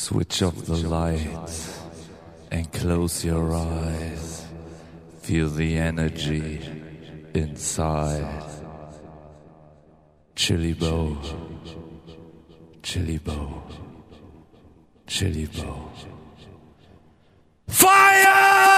Switch off the lights and close your eyes. Feel the energy inside. Chili Bow, Chili Bow, Chili Bow. Fire!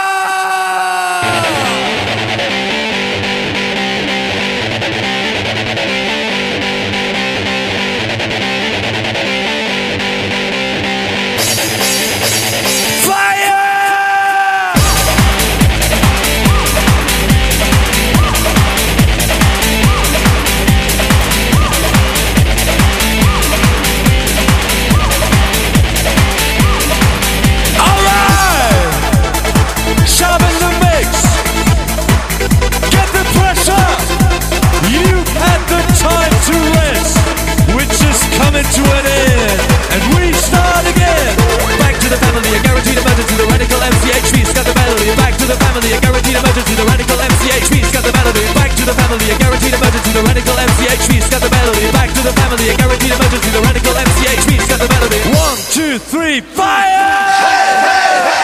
Coming to an end, and we start again. Back to the family, a guaranteed emergency. The radical MCHV's got the melody. Back to the family, a guaranteed emergency. The radical MCHV's got the melody. Back to the family, a guaranteed emergency. The radical MCHV's got the melody. Back to the family, a guaranteed emergency. The radical MCHV's got the melody. 1, 2, 3, fire! Hey, hey, hey!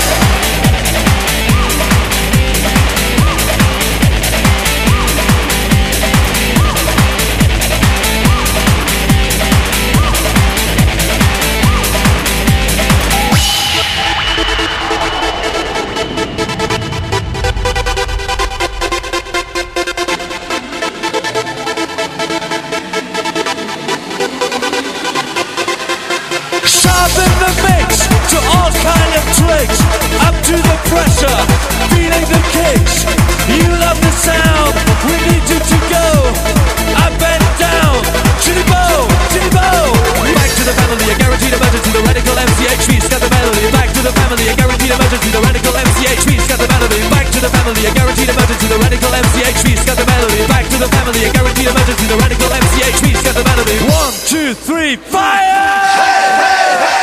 Up to the pressure, feeling the kicks. You love the sound, we need you to go up and down. Chili Bow, Chili Bow. Back to the family, a guaranteed emergency. The radical MCHV's got the melody. Back to the family, a guaranteed emergency. The radical MCHV's got the melody. Back to the family, a guaranteed emergency. The radical MCHV's got the melody. Back to the family, a guaranteed emergency. The radical MCHV's got the melody. 1, 2, 3, fire! Hey, hey, hey!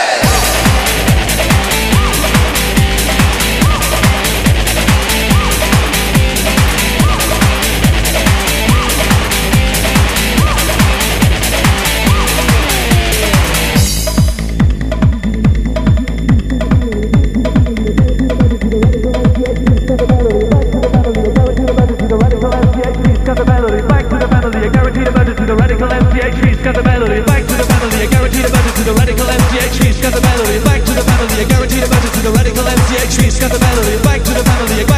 Got the melody, back to the family, a guaranteed emergency, the radical MCHV's got the melody, back to the family, a guaranteed emergency, the radical MCHV's got the melody, back to the family, a guaranteed emergency, the radical MCHV's got the melody, back to the family,